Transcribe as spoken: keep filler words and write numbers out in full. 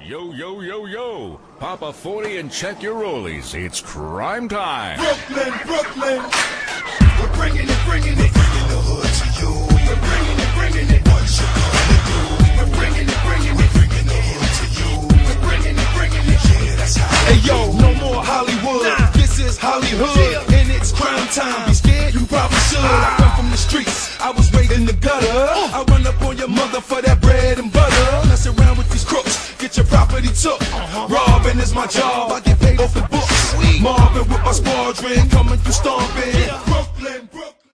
Yo, yo, yo, yo. Pop a forty and check your rollies. It's crime time. Brooklyn, Brooklyn. We're bringing it, bringing it. We're bringing the hood to you. We're bringing it, bringing it. What you gonna do? We're bringing it, bringing it. We're bringing the hood to you. We're bringing it, bringing it. Yeah, that's how. Hey, yo, no more Hollywood. Nah. This is Hollywood. Yeah. And it's crime time. Be scared? You probably should. Ah. I come from the streets. I was raised in the gutter. Uh. I run up on your mother for that bread and butter. Mess around with these crooks. Get your property took. Uh-huh. Robbing is my job. I get paid off the books. Sweet. Marvin with my squadron. Coming through stomping.